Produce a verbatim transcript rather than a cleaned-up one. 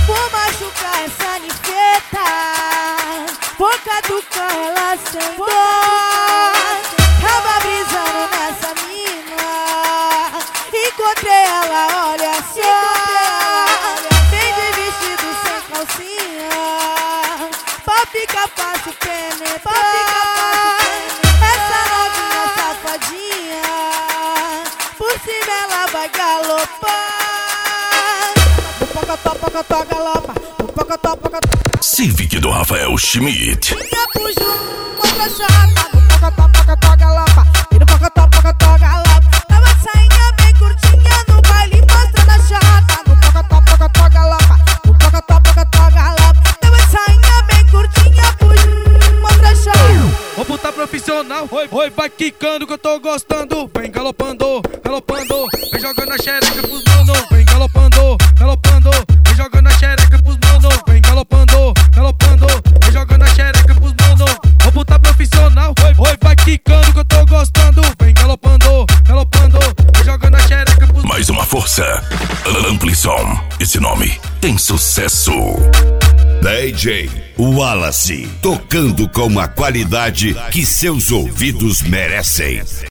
Vou machucar essa ninfeta, vou caducar ela sem dor. Tava brisando nessa mina, encontrei ela, olha só. Vem de vestido sem calcinha, pra ficar fácil penetrar. Essa novinha safadinha, por cima ela vai galopar. Pocotó, pocotó, galopa, pocotó, pocotó. Civic do Rafael Schmidt. Minha puxa, outra chata, no pocotó, pocotó, galopa, e no pocotó, pocotó, galopa. Tava sainha bem curtinha no baile mostrando a chata, no pocotó, pocotó, galopa, no pocotó, pocotó, galopa. Tava sainha bem curtinha, puxa, outra chata. Vou botar profissional, oi, oi, vai quicando que eu tô gostando. Vem galopando, galopando, vem jogando a xereca pros mano. Vem galopando, galopando, vem jogando a xereca pros mano. Vem galopando, galopando, vem jogando a xereca pros mano. Vou botar profissional, oi, oi, vai quicando que eu tô gostando. Vem galopando, galopando, vem jogando a xereca pros mano. Mais uma força, Amplisson. Esse nome tem sucesso. D J Wallace, tocando com a qualidade que seus ouvidos merecem.